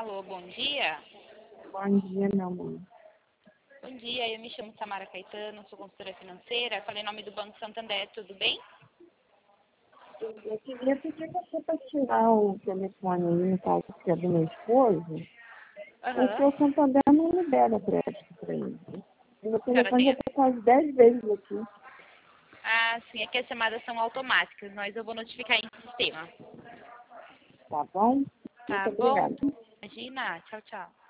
Alô, bom dia. Bom dia, meu amor. Bom dia, eu me chamo Samara Caetano, sou consultora financeira. Falei em nome do Banco Santander, tudo bem? Eu queria pedir você para tirar o telefone aí, no caso que é do meu esposo, porque Aham. o Santander não libera crédito para ele. O meu A senhora telefone já tem... está quase 10 vezes aqui. Ah, sim, é que as chamadas são automáticas, mas eu vou notificar em sistema. Tá bom? Muito Tá bom? obrigada. Imagina, tchau, tchau.